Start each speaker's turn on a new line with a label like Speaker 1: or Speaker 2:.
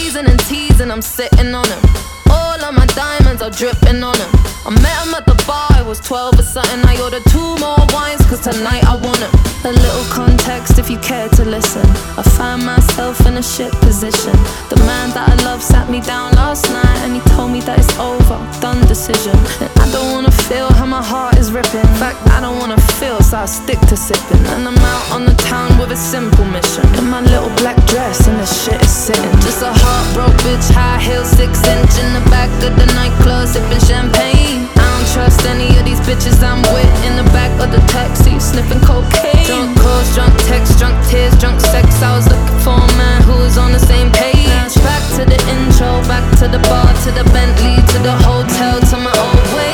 Speaker 1: teasing and teasing, I'm sitting on him. All of my diamonds are dripping on him. I met him at the bar, I was 12 or something. I ordered 2 more wines, cause tonight I want him. A little context if you care to listen. I find myself in a shit position. The man that I love sat me down last night and he told me that it's over, done decision. And I don't wanna feel how my heart is ripping. In fact, I don't wanna feel, so I stick to sipping. And I'm out on the town with a simple mission. In my little black dress and the shit is sitting. Just a heartbroken bitch, high heels, 6-inch in the back of the nightclub, sipping champagne. I don't trust any of these bitches I'm with. In the back of the taxi, sniffing cocaine. Drunk calls, drunk texts, drunk tears, drunk sex. I was looking for a man who was on the same page. Now it's back to the intro, back to the bar, to the Bentley, to the hotel, to my old way.